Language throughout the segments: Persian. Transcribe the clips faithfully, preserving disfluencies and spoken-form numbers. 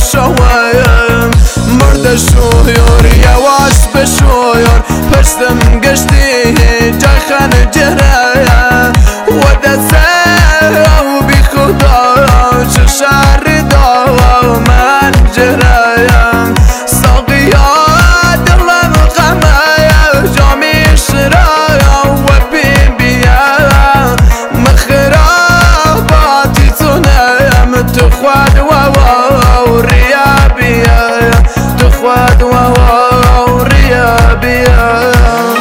شوایم مرد شویار یواش بشویار پشتم گشتی جای خن جهره و دسته و بی خدا چه شهر دا من جهره ساقیا دلم غمه جامی شرایا و بی بیا مخراباتی تونم تو خود و و ریا بیا تو خود و و ریا بیا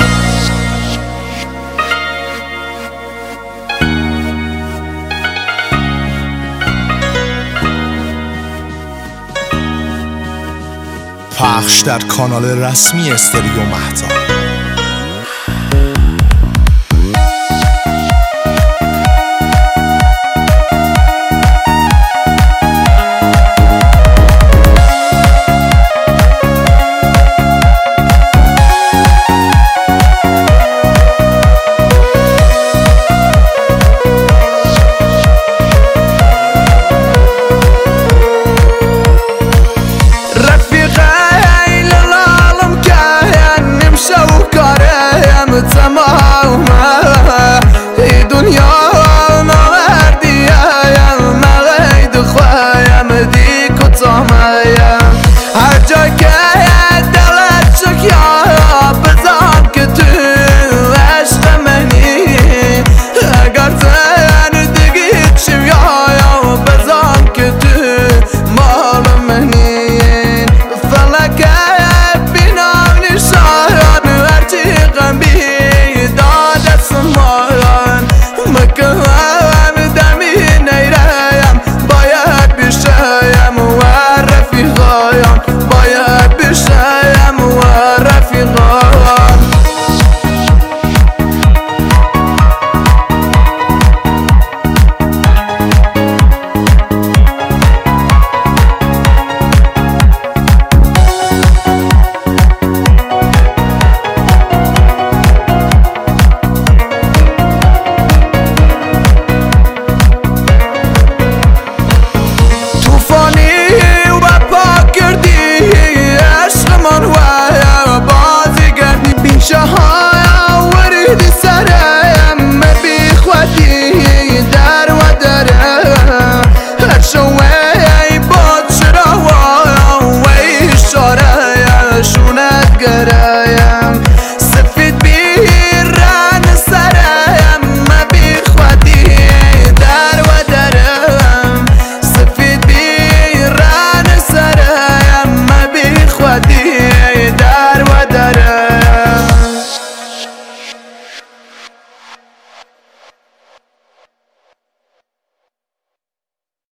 پخش در کانال رسمی استریو مهتاب. تمام ای دنیا مردیم مغید خوایم دی کتامیم هر جا که دلت شکیا بزن که تو عشق منی اگر تن دیگی چویا بزن که تو مال منی فلک بینام نشان هرچی غمی مکان دمی نیرم باید بشیم و رفیقایم باید بشیم و رفیقایم شونت گره